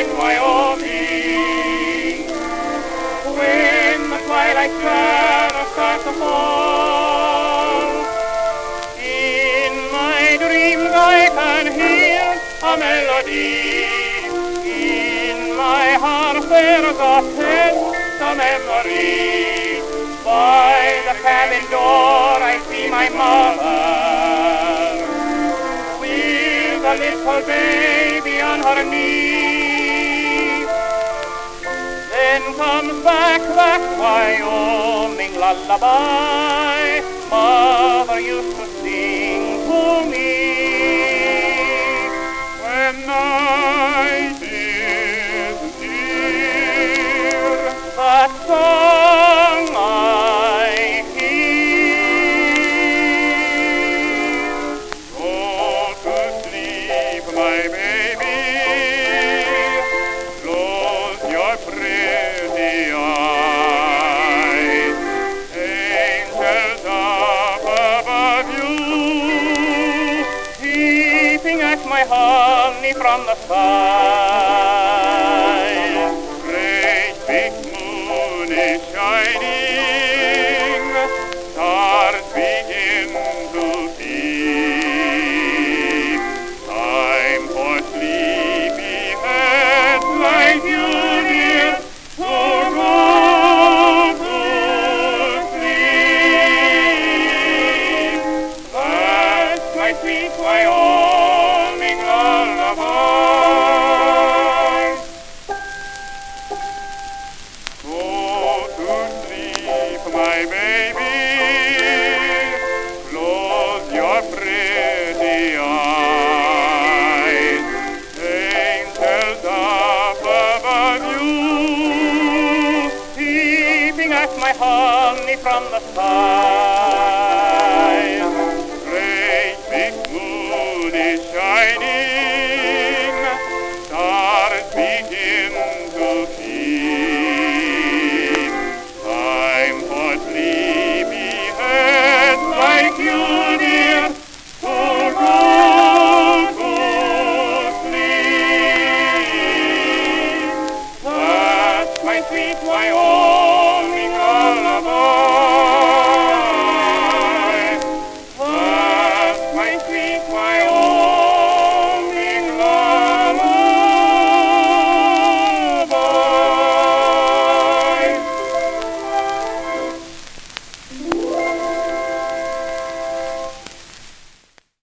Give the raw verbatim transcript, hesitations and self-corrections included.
in Wyoming. When the twilight shadows start to fall, in my dreams I can hear a melody. In my heart there's a sense of memory. By the cabin door I see my mother, with a little baby on her knee. Then comes back that Wyoming lullaby Mother used to sing to me. When night is near, that song I hear. Go to sleep, my baby, close your pretty eyes. Angels up above you, peeping at my honey from the sky. Great big moon is shining, stars begin to peep. Time for sleepy heads like you, dear, to go to sleep. That's my sweet Wyoming lullaby. Go to sleep, my baby, close your pretty eyes. Angels up above you, peeping at my honey from the sky. Great big moon is shining, stars begin to peep. Time for sleepy heads like you, dear, to go to sleep. That's my sweet Wyoming.